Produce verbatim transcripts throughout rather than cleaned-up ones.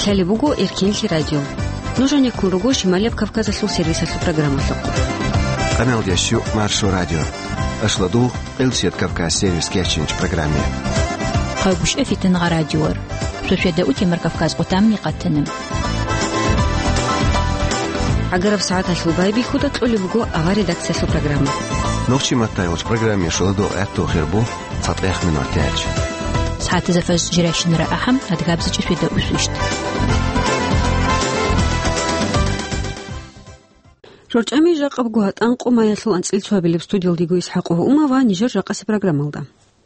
Алхали бугу Эркинли радио. Нужен якуругу Шималев Кавказа слу сервиса слу программу. Канал Ящу Маршу радио. Ашладу Элсет Кавказ сервис керченч программе. Хабуш эфитен радиор. Шушеда утимер Кавказ утамни каттенем. Агаров саат ашлубайби худа тлули бугу ага редакция слу программы. Новчи матайоч программе шладу эту хербу цатрех минутяч. ساعات زفاز جراشن رأحم هتجابز جشوية أسوشت. جورج أمي جاق أبجوهات أنقو ما يسلو أنت إلتوا بالستوديو ديجو يسحقه وما فاني جرج قصي برنامج ده.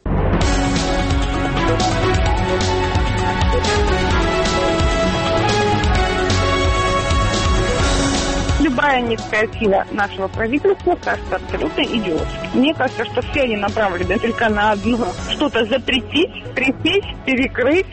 Любая инициатива нашего правительства кажется абсолютно идиотской. Мне кажется, что все они направлены только на одно. Что-то запретить, пресечь, перекрыть.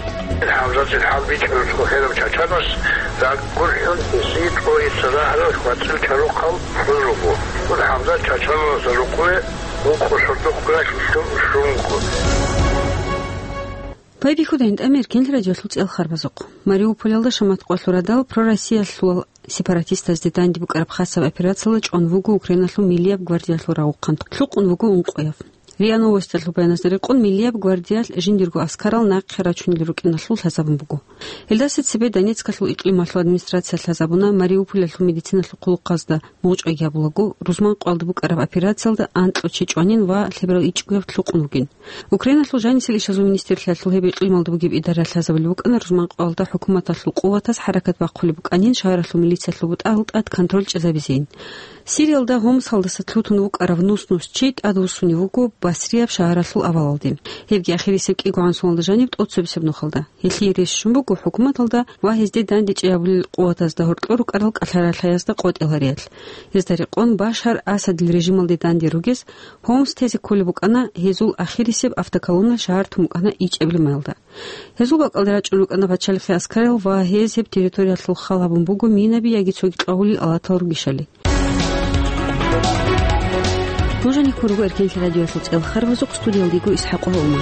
Пайби худайнд Американ радио слуц эл харбазоқ. Мариуполда шамат қосурадал про Россия слуал сепаратиста здетан дибук арабхасав операциялыч он вугу Украина слу милияб гвардия слу рауққан. Слуқ он вугу унқояв. РИА Новости слу баяназдари қон милияб гвардия жиндиргу аскарал нақ херачун лирукина слу хазабун бугу. Илдасет себе Донецка слу иқлима слу администрация хазабуна Мариуполя слу медицина слу қулуқазда муж оябулагу Рузман қуалдыбук араб операциялда антло чечуанин ва лебрал ичкуяв слуқ унугин. Украина слу жанисел ишазу министр слу хеби иқлималдыбугиб идара хазабулбук ана Рузман қуалда хукумата слу қуватас харакат бақулибук анин шайра слу милиция слу бут алт ад контроль чазабизин. Сириалда хомс халдаса тлутунук аравнуснус чит адусунивуку Басрияб шараслу авалалди. Хевги ахирисек игуан сулда жанибт отсубсеб нухалда. Хилли решшумбуку хукуматалда ва хизде дандич ябул қуатазда хуртлурук аралк алхаралхаязда қот элариал. Хиздари қон башар асад режималди данди ругес хомс тези кулибук ана хизул ахирисеб автоколонна шар тумук ана ич эблимайлда. Хизул бакалдара чунук ана бачалхи аскарал ва хизеб территория слу халабун бугу минаби яги цоги тлаули алаталру гишали. Нужен якуругу Эркинли радио слуц эл харбазоқ студио дигу исхақова ума.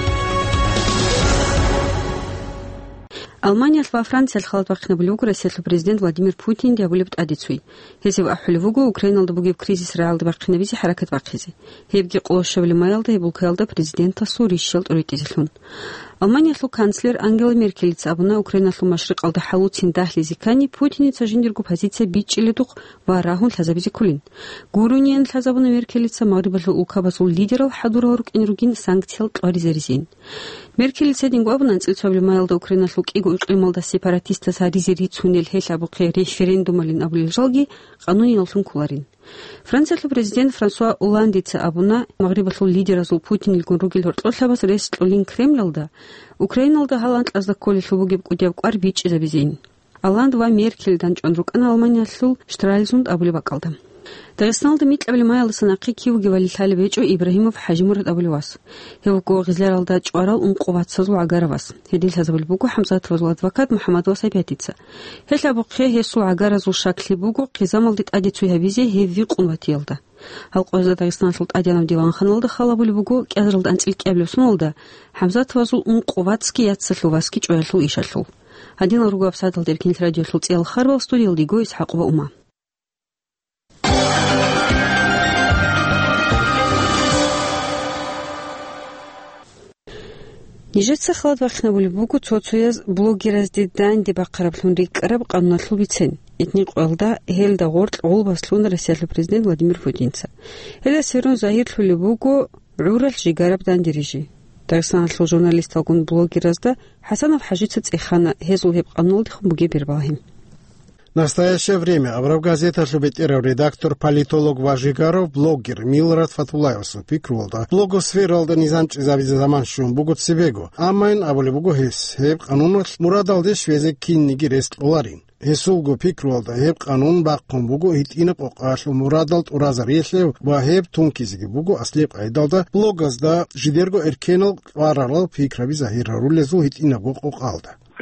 Алмания ва Франция халат вақтна блюгу Россия президент Владимир Путин диабулибт адицуй. Хезев ахулвугу Украиналда бугиб кризис реалды вақтна бизи харакат вақизи. Хебги қошевли маялда и булкалда президента су решил уритизлун. Алмания слу канцлер Ангела Меркель абуна Украина слу машриқ алда халуцин дахли зикани Путиница жиндиргу позиция бичиледуқ ва рахун лазабизи кулин. Гуруниян лазабуна Меркель магрибалу укабасул лидерал хадуралрук инругин санкциял тларизеризин. Меркель седингу абуна анцилцавли маялда Украина слу кигу иқлималда сепаратиста саризери цунел хелабуқи референдумалин абулил жалги қануни алсун куларин. Франция президент Франсуа Олландица абуна магрибалу лидера зул Путин илгун ругил хортлосабас рестлулин Кремльалда Украиналда халанд азда коли слугиб кудяв квар бич забизин. Олланд ва Меркель данчон рук ана Алмания слу штралзунд абули бакалда. Дагестаналда мит абли маялда санақи киуги вали тали бечу Ибрахимов Хажимурат абуливас. Хевуко гизлералда чуарал унқуват сазу агаравас. Хедил сазабли бугу Хамзат вазу адвокат Мухаммад Васай пятица. Хесла бухе хесу агаразу шакли бугу қизамалдит адицу хавизе хевви қунватиялда. Халқозда Дагестан султ адянав диван ханалда халабули бугу кязралда анцил кяблюсуналда Хамзат вазу унқуватски ятсалуваски чуялу ишалу. Один ругу абсадал Эркинли радио слуц эл харбал студио дигу исхақова ума. Нижетса халат вақтна були бугу цоцуяз блогеразди дан деба қараблун рикараб қанунатлу бицен. Этни қуалда хелда ғорт ғол баслун Россия президент Владимир Путинца. Хеда сверун захирлу ли бугу рурал жигараб дан дирижи. Дагестан слу журналист алгун блогеразда Хасанов Хажица цехана хезул хеб қанул диху буге бербалхим. В настоящее время Авравгазета любитель редактор, политолог Важигаров, блогер Милрат Фатулаевсу пикрулда. Блогосфера алда низамч завизе заман шум бугут себего. Амайн аболи бугу хес. Хеб канунус мурадалде швезе кинниги рест оларин. Хесулгу пикрулда хеб канун баққун бугу хит инап оқашлу мурадалт уразар ешлев ва хеб тункизиги бугу аслеп айдалда блогазда жидерго эркенал варалал пикрави захира рулезу хит инап оқалда.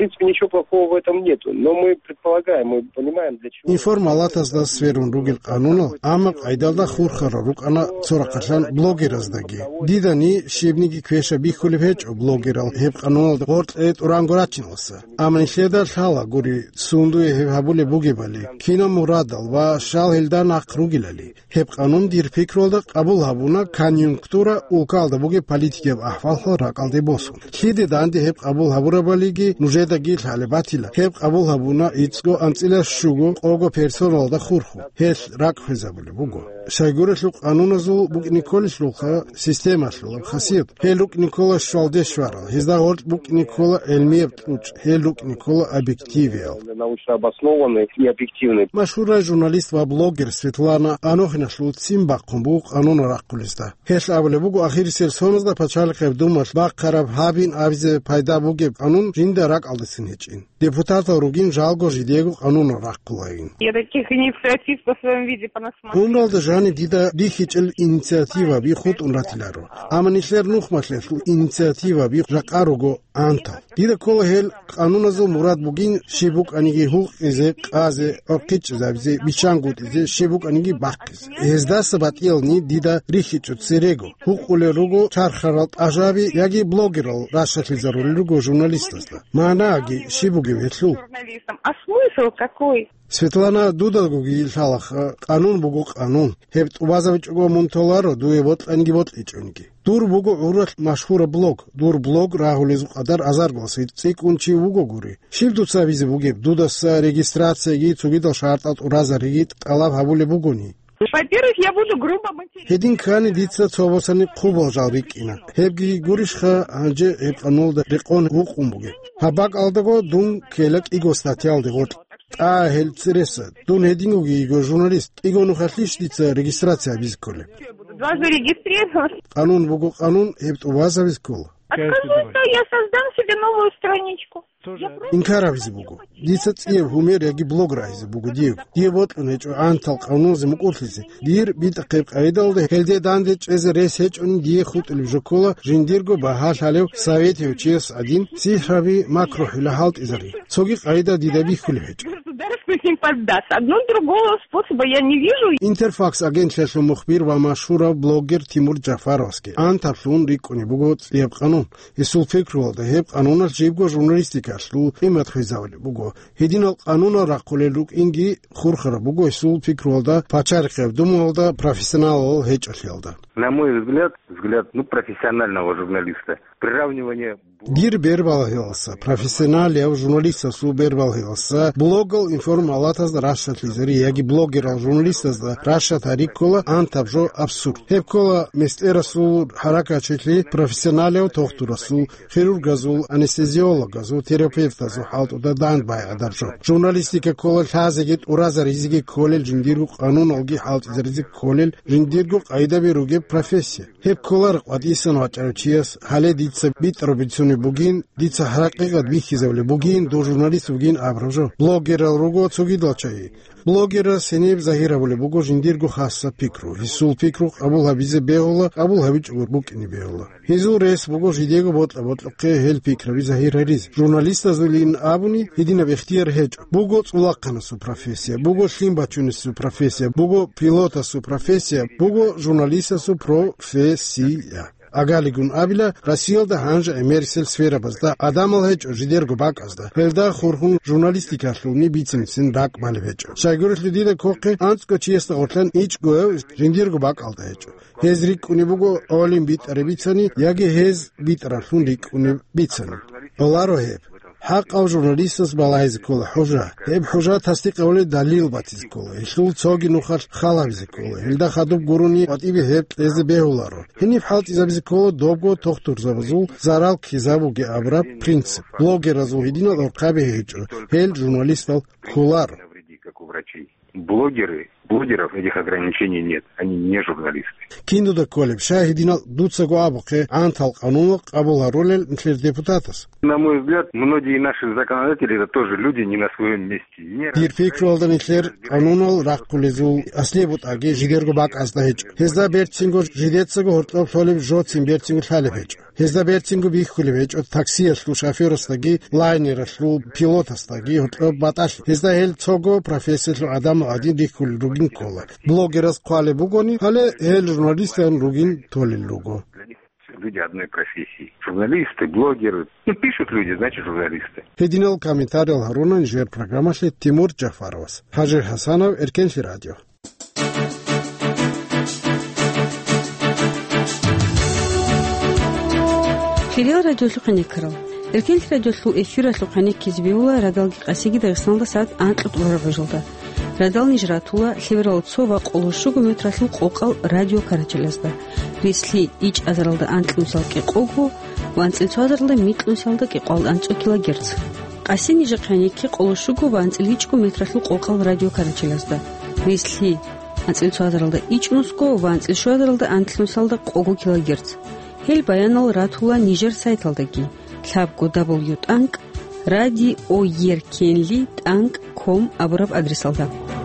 принципе, ничего плохого в этом нету. Но мы предполагаем, мы понимаем, для чего... Информалатас да сферун ругил кануна, ама айдалда хурхара рук ана цоракатлан блогераздаги. Дидани шибниги квеша бихулевеч о блогерал хеб канунал горт эт урангорачиналса. Ама нишедар шала гури сундуе хеб хабуле бугебали. Кина мурадал ва шал хилдан ақ ругилали. Хеб канун дир фикролда қабул хабуна конъюнктура улкалда буге политикеб ахвалха ракалде босун. Хиде данди хеб қабул хабурабалиги нужеда гил халебатила. Хеб қабул хабуна ицго анцила шуго ого персоналда хурху. Хел рак хезабуле буго. Шайгуреш лук ануназу бук Николиш лука системаш лук хасиет. Хел лук Никола швалдешварал. Хезда горд бук Никола эльмебт уч. Хел лук Никола объективиал. Научно обоснованный и объективный. Машура журналист ва блогер Светлана Анохинаш лук цимбаккун бук ануна раккулиста. Хел авле бугу ахири селсонозда пачал қеб думаш бак қараб хабин авизе пайда бугеб анун жинда рак алдысын хечин. Депутата ругин жалго жидегу ануна раккулаин. Я таких инициатив по своем виде понасмотрела. Умралда жани дида дихичл инициатива би худ унратиларо. Ама нишлер нухмашлер инициатива би ракаруго антал. Дида кола хел ануназу мурад бугин шибук аниги хук изе qaze oqich zabze bichangут изе шибук аниги бакиз. Езда сабатилни дида рихичу церего. Хукуле руго чархарат ажаби яги блогерал рашатлизарули руго журналистаста. Манаги шибуги ветлу. А смысл какой? Светлана Дудалгуги илхалах канун бугу канун. Хебт убазавичуго мунтоларо дуевот ангивот ичунги. Дур бугу урат машхура блог. Дур блог рахулизу қадар азаргос цик унчи бугу гури. Шибдуца визе бугеб дудаса регистрация ги цугидал шартат ураза регит алав хабуле бугуни. Во-первых, я буду грубо материть. Хедин кани дица цовосани қубал жалрикина. Хебги гуришха анже хебқанолда рекон вуқумбуге. Хабак алдаго дун келек иго статьялды гот. А хелцереса дун хедингуги иго журналист. Иго нухатлиш дица регистрация бизколе. Два зарегистрировать. Канун бугу канун хебт уваза бизкола. Откажусь, я создам себе новую страничку. Инкара визбугу. Дица цев хумер яги блогра визбугу див. Дивот унечо антал канун зимукутлизи. Дир бита қеб айдалды хелде дандеч эзе ресеч он дие хут илвжокола жиндирго бахал халев совете учес один сихрави макро хилахалт изари. Цоги айда дидаби хулевеч. Государство с ним поддаться. Одно другого способа я не вижу. Интерфакс агент шешлу мухбир ва машура блогер Тимур Джафаровский. Антафлун рикуни бугу цев канун. Исул фикролда хеб кануна жибго журналистика шлу имат хизавли буго. Хединал кануна ракулелук инги хурхара буго исул фикролда пачаркев думалда профессионал хечалда. На мой взгляд, взгляд ну профессионального журналиста, приравнивание Дир бербалхилса, профессионалия журналиста су бербалхилса, блогал информалатаз рашатлизари, яги блогерал журналистаз рашатарикола антабжо абсурд. Хепкола местерасу харакачетли профессионалия тохтурасу, хирургазу, анестезиологазу, терапевтазу халту да данбай адабжо. Журналистика кола хазегит ураза ризиги колел жиндиргу канун алги халт изаризик колел жиндиргу айдаби руге профессия. Хепколар вадисан вачарчиас хале дица бит робицун бугин дица харакиqat бихизавли бугин до журналист бугин абражо блогерал руго цугидалчаи блогера сенеб захиравли буго жиндиргу хасса пикру хисул пикру абул хабизе беола абул хабич урбукини беола хизу рес буго жидего ботла ботлqe хел пикрави захирариз журналиста зулин абуни хидина бехтияр хеч буго цулаққана су профессия буго шлимбачуни су профессия буго пилота су профессия буго журналиста су профессия Агалигун абила Россиялда ханжа эмерсел сфера базда адамал хеч жидерго баказда хелда хурхун журналистика шлуни бицинсин рак малвеч шайгурш лидида коқе антско чиеста отлан ич го жиндерго бакалда хеч хезрик унибуго олим бит арабицани яги хез бит рахунdik унибицани оларо хеб حق او журналистас балайз кола хужа еб хужа тасдиқ оли далил батиз кола ишул цоги нухар халавиз кола илда хадуб гуруни атиби хеб эзе беуларо хиниф халт изабиз кола добго тохтур забзул зарал кизабуге абра принцип блогер азу хидина дорқаби хечо хел журналистал кулар блогеры блогеров этих ограничений нет, они не журналисты. Кинду да колеб шахидина дуцаго абоке антал канунок абула ролел мислер депутатас. На мой взгляд, многие наши законодатели это тоже люди не на своем месте. Дир фикролда мислер канунал раккулезу аслебут аге жидерго бак аздахеч. Хезда бертсинго жидетсаго хортлов солев жоцин бертсинго халевеч. Hezda bertingu bihkulevech ot taksiya slu şoförostagi layner slu pilotostagi ot batash hezda hel çogo professional adam adin dikul rugin kola blogeras qale bugoni hale hel jurnalistan rugin tolil lugo Люди одной профессии. Журналисты, блогеры. Ну, пишут люди, значит, журналисты. Hedinal комментарий Харуна инженер программа шле Тимур Джафаровс. Хажи Хасанов, Эркенши радио. Хирил радио слухани карал. Эркенши радио слу эфира слухани кизбиула радалги қасиги Дагестанда саат антлут уражылда. Радал нижратула хеверал цова қолушугу метраслу қолқал радио карачелазда. Рисли ич азаралда антлунсал ки қогу, ванцилцу азаралда митлунсалда ки қол анчу килогерц. Қаси нижақани ки қолушугу ванциличку метраслу қолқал радио карачелазда. Рисли анцилцу азаралда ичнуску, ванцилшу азаралда антлунсалда қогу килогерц. Хел баянал ратула нижер сайталдаги. Лабгу дабл ю танк радио еркенли танк ком абураб адресалда.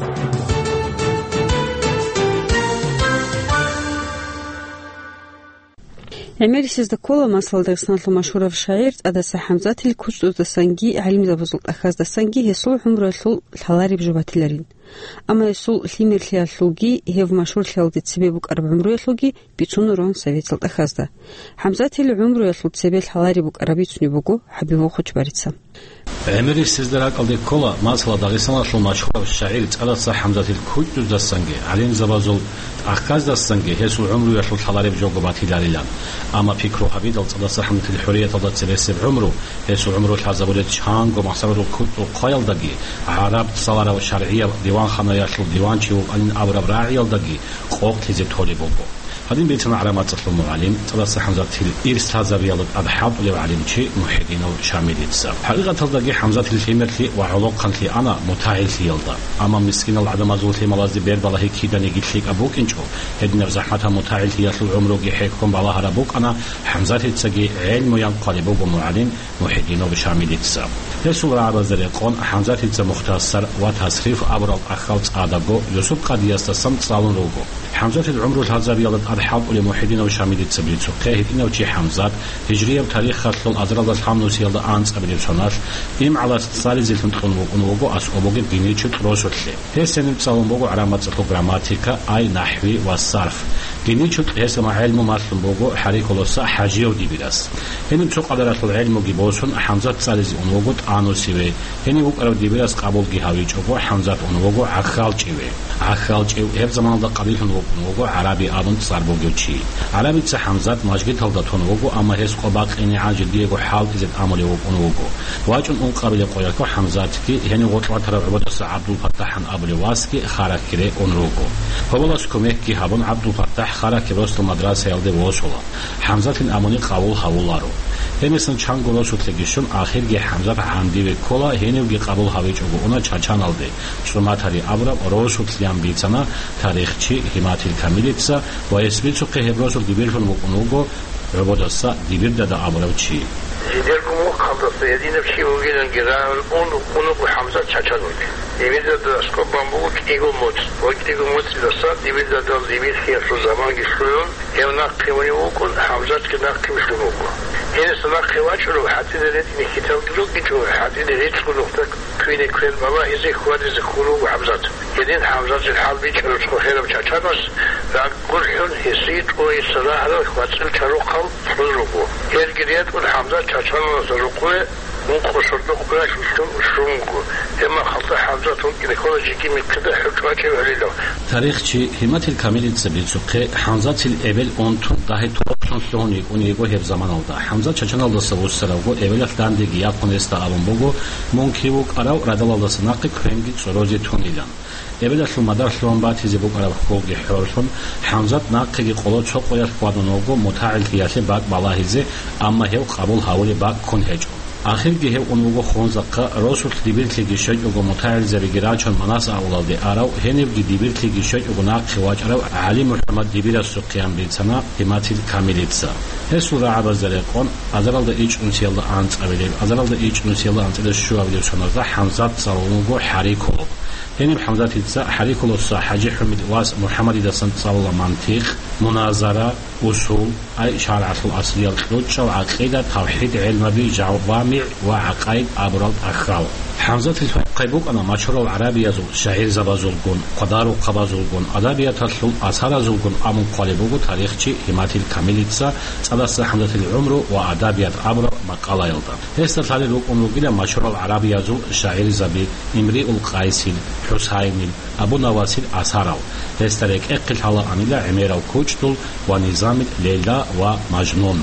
Америсис да кола масал Дагестанлы машурав шаир адаса Хамзат ил кучту да санги алим забузул ахаз да санги хесул хумрасул халариб жубатиларин. Ама хесул химерли аллуги хев машур хелди цебебук арб умру аллуги бицун рон советсал ахаз да. Хамзат ил умру аллу цебел халарибук арабицуни бугу хабибу хуч барица. Америсис да ракалди кола масал Дагестанлы машурав шаир адаса Хамзат ил кучту да санги алим забузул ахаз да санги хесул умру аллу халариб жубатиларин. أما فكره حبيد الصدى حمد الحرية تضاد سلسل عمره يسوع عمره الحزب ولد شانغ ومحصر القايل دقي عرب صلاة والشرعية ديوان خنايا ديوان شيو أن أبرا براعي دقي قوق تزيد تولي بوبو هذين بيتنا علامات تطلب معلم تضاد حمزة الإرس هذا رياضة أضحاب لعلم شيء محيدين وشاملين سب حقيقة تضاد حمزة الفيمر لي وعلوق لي أنا متعيل في يلدا أما مسكين العدم زول لي ملاذ بير بالله كيدا نيجي ليك أبوك إنشو هدنا زحمتها متعيل في يطلع عمره يحكم بالله ربوك أنا حمزة تسجي علم ينقلب ومعلم محيدين وشاملين سب رسول عرب زريقون حمزة تس مختصر وتصريف أبرز أخلص أدبو يوسف قد يستسم صالون روبو حمزة العمر هذا رياضة أضحاب لمحيدين وشاملين سبلي تقيه إنه وشي حمزة هجرية بتاريخ خطل أزرق الحمد يلدا أنس قبل سناش إم على صار زلتون تكون ونوجو أسقوبه بينيشوا تروسوا ليه هسه نبصلون بوجو علامات الجراماتيكا أي نحوي والصرف بينيشوا هسه مع علم مثل بوجو حريك ولصا حاجيو دي بيرس هني بسوق قدرات العلم جيبوسون حمزة صار زي ونوجو آنوسيوي هني وقرأ دي بيرس قبول جهاوي جوجو حمزة ونوجو عخال جيوي عخال جيو هف زمان ده قبيل ونوجو عربي آدم صار بوجو شيء عربي تس حمزة ماجد هذا ونوجو أما هس قباق إني عاجل ديجو حال إذا عملي ونوجو واجن أن قبيل قويكو حمزة كي هني وطلع ترى عبد عبد الفتاح أبو واسكي خارج كره ونوجو فولا سكمك كي هبون عبد الفتاح خارج كروس المدرسة يلده وصولا حمزة الأماني قبول هولارو همسن چند گروه تلگیشون آخر گه حمزه عمدی و کلا هنیو گه قبول هویج او اونا چاچان الده شماتری ابرا روش تلیام بیتنا تاریخچی هماتیل کامیلیتسا و اسمیت سو که هبروس دیبیرشون وقونوگو ربوداسا دیبیر دادا ابرا چی دیگر کمو خالد سیدین بچی وگیرن گران اون اونو کو حمزه چاچان الده دیبیر دادا اسکو بامبو ایگو موت وقتی ایگو موت داسا دیبیر دادا دیبیر خیر رو زمان گشتون هم نقیمی وکن حمزه که نقیمی شلوگو این سنا خواهد شلو حتی دارید این کتاب دلوگ نیچو حتی دارید خلوقتا کوینه کوین بابا ایزی خواد ایزی خلوگ و حمزات یدین حمزات الحال بی چلو چخو خیرم چاچان است و گرحون حسید و ایسانا هلو خواد سل چلو قل خل روگو هر گریت اون حمزات چاچان است روگوه اون خوشردو کنش شلون شلونگو اما خلط حمزاتون که نکولا جیکی میکده حکمه که ولیلو تاریخ چی همت الکاملی تسبیلسوقه حمزات الابل اون تون داهی توقتون سلونی اونیگو هر زمان aldı. Hamza çaçan aldası bu sıragı evvelden de yapın estalım bugu munkivuk arav radal aldası nakı krengi sorozi tunilan. Evvel şumadar şuan batizi bu arav kogi hörsun Hamzat nakı qolo çok qoyar qadanogu mutail tiyasi bak balahizi amma hev qabul havli bak kun hecu. آخر که اونو خونزاق رسول دیبر کلی شد و متعال زبیرا چون مناس اولاد آراو هنیب دیبر کلی شد و ناق خواج آراو علی محمد دیبر سوقیان بیتنا هماتیل کامیلیتسا هسورا عبازدرقون ازرالد ایچ انسیال آنت ابیل ازرالد ایچ انسیال آنت دشو ابیل شنازا حمزات سالونگو حریکولو هنیب حمزات ایتسا حریکولو سا حجی حمید واس محمدی دسنت سال منطق مناظرة أصول أي شرع الأصلي الخلوج وعقيدة توحيد علم بجوامع وعقائد أبرد أخال حمزة القيبوك أنا مشهور العربي يزول شعير زبازولكون قدار قبازولكون أدبية تسلم أثار زولكون أمون قلبوك تاريخي همات الكامليتسا صدس حمزة العمر وأدبية أبر مقالة يلدا هستطالي لوك أمروكيلا مشهور العربي يزول شعير زبي إمرئ القيسين حسين أبو نواسيل أثارو هستريك أقل حالا أميلا عمير الكوشتول ونظام ليلى ومجنون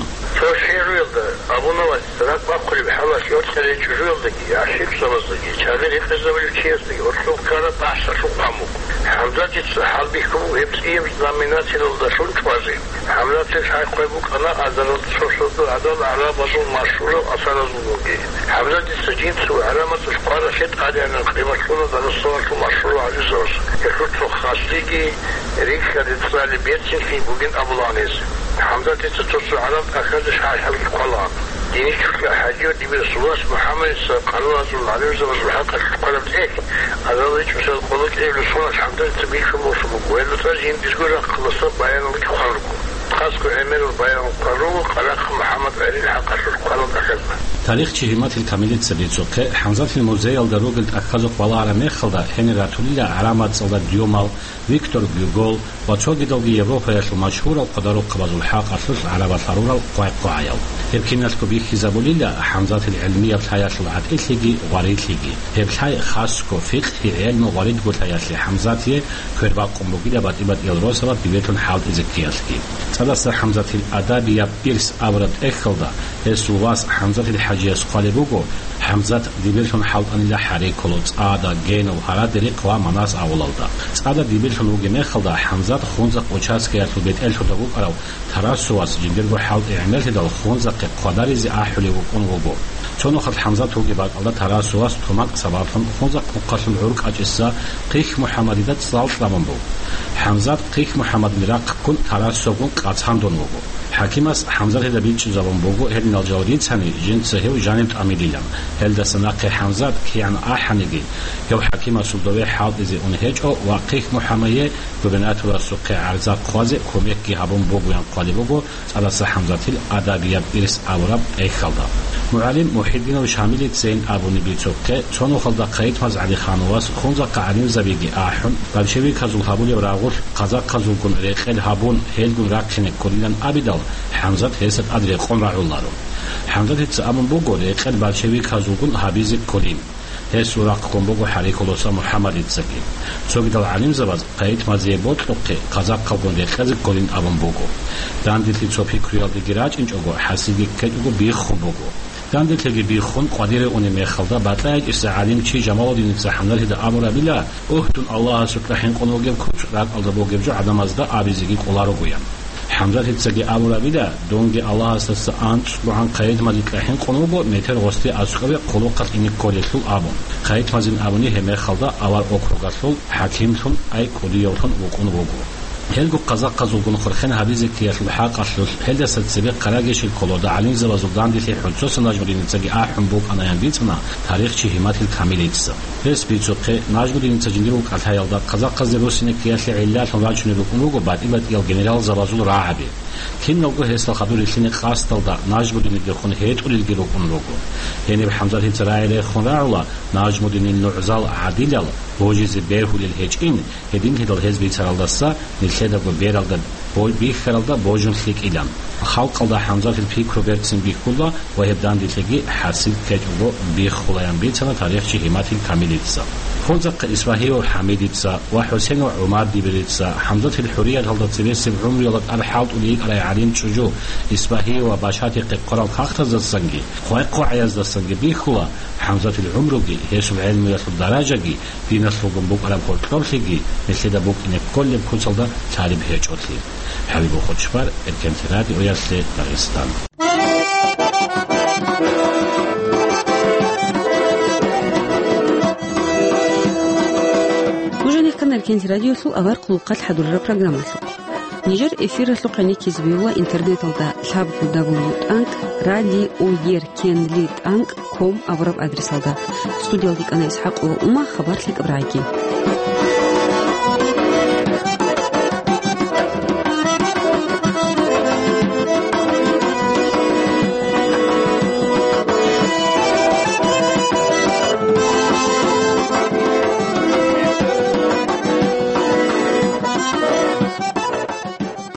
أبو نواس سنة بقول بحلا شيوت سنة جزول دقي عشيب سمزدقي شادر يخزم الكيس دقي ورشوب كانت عشر شو قامو حمزات يتصحال بيكو يبسئيم زامنات الدشون توازي حمزات يشعي قيبوك أنا أزال التصوصد أدال على بصول مشهور أصال الزنوكي حمزات يستجين سوى علامة تشقار شد قادي أن القيمة شكونا دل الصور مشهور على زوز يخلط خاصيكي ريك يتصال بيتسين في بوغين أبو لانيز حمزات يتصوص علامة أخذ شعي حلق قلان دينيك حاجة دي بالسواس محمد قالوا رسول عليه وسلم الحق قلبت هيك هذا ليش مثل قلت ايه لسونا حمدان تبيك في موسمك وإلا ترجين تقول خلصت بيان لك خلقه خاصكو عمل البيان قالوا قلق محمد علي الحق قلت أخذنا تاريخ چهمات الكاملة سبيتسوكه حمزة الموزي الدروغل أخذ قوالا على مخلدا هني راتوليلا علامات صلى ديومال فيكتور بيوغول وتوغي دوغي يوروبا يشل مشهورة وقدروا قبض الحق أسلس على بطارورة وقايقايل يمكن الكبير خزابوليلا حمزة العلمية بتايشل عد إتليجي واريد ليجي هبتاي خاصكو فقه علم واريد بتايشل حمزة كربا قنبوغيلا باتيبات إلروسا بيبتون حال إزكيالكي صدس حمزة الأدابية بيرس أورد إخلدا السواس حمزة الحاجيس قالبوغو حمزة ديبلتون حال أنيلا حريكولوت آدا جين وهرا دريق ومناس أولودا آدا ديبلتون وجي مخلدا حمزة خونزق وشاسكي البيت ألشو دبوك أو تراسواس جندرغو حال إعمال تدل خونزق قداريزي أحولي وكونغوغو چون وقت حمزة توجي بعد الله تراسواس توماق سبارتون خونزق مقاسم عرق أجسا قيخ محمدي دات صالت رمانبو حمزة قيخ محمد مراق كن تراسوغون قاتحان دونوغو حكيماس حمزة هذا بيتش زبون بوجو هل نالجوريد سني جنس هو جانب أميديلام هل ده سناق حمزة كيان آحنيجي يو حكيماس الدوي حال إذا أنهج أو وقيخ محمية ببنات ورسوق عرضات خوازة كوميك كي هبون بوجو ينقالي بوجو على حمزة الأدبيات إرس أوراب أي خلدا معلم محدين وشامل زين أبو نبيتوكه چون خلدا قيد مز علي خانواس خونزا قعلين زبيجي آحن بلشوي كزول هابون يراغول قزا كزول كن ريخل هابون هيلجون راكشنه كليلان أبيدال حمزة هيست أدري قن رعولارو حمزة هتسأمن بوجو ريخل بلشوي كزول كن هابيز كلين هي سوراق كن بوجو حريكولوسا محمد يتسكي سوغدال عليم زباز قيد مزيه بوتلوكه قزا كون ريخل كلين أبن بوجو دانديتي توبي كريال ديجراج إنجوجو حسيجي كجوجو بيخون بوجو داندل تجي بيخون قدير أني مخلدا باتلاج إسعاليم شيء جمال الدين إسحامنا هذا أمر بلا أهتون الله سبحانه قنوجب كوش رات الضبوجب جو عدم أزدا أبيزيجي قلارو قيام حمزة تجي أمر بلا دونجي الله سبحانه أنت سبحان قيد مزيد لحين قنوجو متر وسط أسقى قلوقات إني كوليتول أبون قيد مزين أبوني هم مخلدا أول أكروغاسول حكيمتون أي كوديوتون وقنوجو هلگو قزاق قزولگون خورخن حبیزی که الحق اصل هل دست سبق قراجش الکلودا علیم زبازودان دیلی حجوس ناجمودین تجی آهم بوق آنایان بیتنا تاریخ چی همات الکامیلیتس بس بیچوقه ناجمودین تجندی رو کاتهای الدا قزاق قزلوسینه که اصل علت راجنی رو کنوگو بعد ایبد ایل جنرال زبازول راعبی كن لوجو هستل خبر الشين خاص تلدا ناجمودين الجخون هيت ولي الجروب ونروجو يعني بحمزة هتراعي لخون راعلا ناجمودين النعزال عاديلال بوجز بيره للهجين هدين هدل هز بيترالدسا نلشيدا بيرالدا بول بيخرالدا بوجن خليك إلام خلق الدا حمزة في البيك روبرتسن بيخولا وهبدان ديتلقي حاسب كجوجو بيخولايان بيتنا تاريخ شهيمات الكامليتسا خونزق إسماعيل وحميدتسا وحسين وعمار ديبريتسا حمزة الحرية هلدا تبيس بعمر يلد الحاض وليك على عليم شجو إسماعيل وباشات قرال خاخت الزنجي خواق عياز الزنجي بيخولا حمزة العمرجي هيسو العلم يصل درجة في نسل بوك على كورتلوسيجي مثل دبوك إن كل كونسل ده تعريب هيجوتلي حبيبو خدشبار الكنتراتي وياسلي داغستان الكنز راديو سو أبار قلقات حدور البرنامج نيجر إفير سلقني كذبوا إنترنت الدا شاب دبليو أنك راديو وير كين ليد أنك كوم أبرب أدرس الدا استوديو ديك أنا إسحاق وما خبرت لك أبراهيم